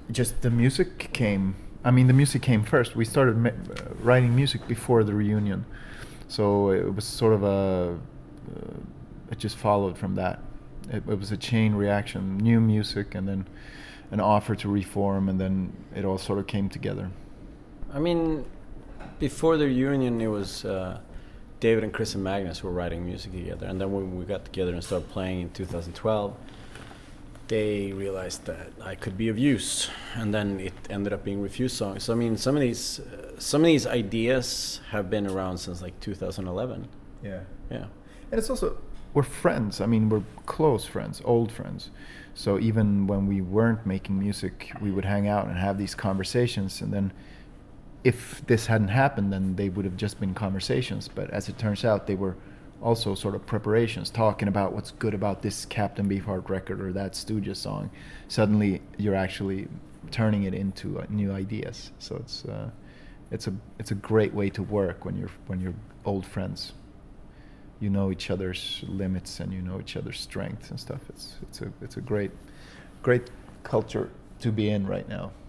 just the music came. I mean, the music came first. We started writing music before the reunion, so it was sort of it just followed from that. It was a chain reaction, new music, and then an offer to reform, and then it all sort of came together. I mean, before the reunion, it was David and Chris and Magnus who were writing music together, and then when we got together and started playing in 2012, they realized that I could be of use, and then it ended up being Refused songs. So I mean, some of these ideas have been around since like 2011. Yeah. Yeah. And it's also, we're friends. I mean, we're close friends, old friends. So even when we weren't making music, we would hang out and have these conversations. And then if this hadn't happened, then they would have just been conversations. But as it turns out, they were also sort of preparations, talking about what's good about this Captain Beefheart record or that Stooges song. Suddenly, you're actually turning it into new ideas. So it's a great way to work when you're old friends. You know each other's limits and you know each other's strengths and stuff. It's a great culture to be in right now.